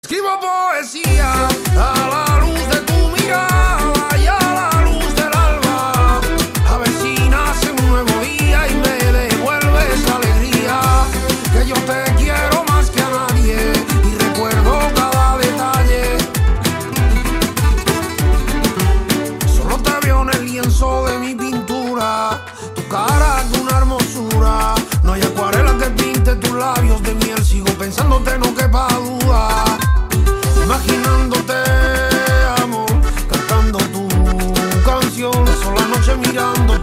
Escribo poesía a la luz de tu mirada y a la luz del alba. A ver si nace un nuevo día y me devuelves alegría. Que yo te quiero más que a nadie y recuerdo cada detalle. Solo te veo en el lienzo de mi pintura. Tu cara es una hermosura. No hay acuarela que pinte tus labios de miel. Sigo pensándote, no quepa duda. Imaginándote, amor, cantando tu canción. Paso la noche mirándote.